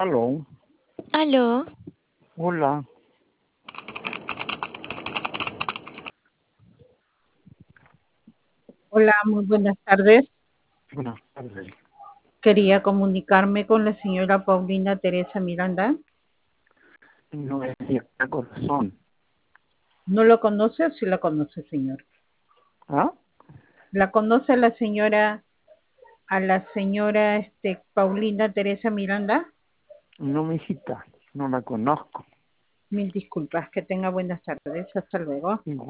Aló, Aló, hola, Hola, muy buenas tardes. buenas tardes. Quería comunicarme con la señora Paulina Teresa Miranda. No es de corazón. ¿No lo conoce o sí la conoce, señor? ¿Ah? ¿La conoce a la señora Paulina Teresa Miranda? No, mijita, no la conozco. Mil disculpas, que tenga buenas tardes. Hasta luego.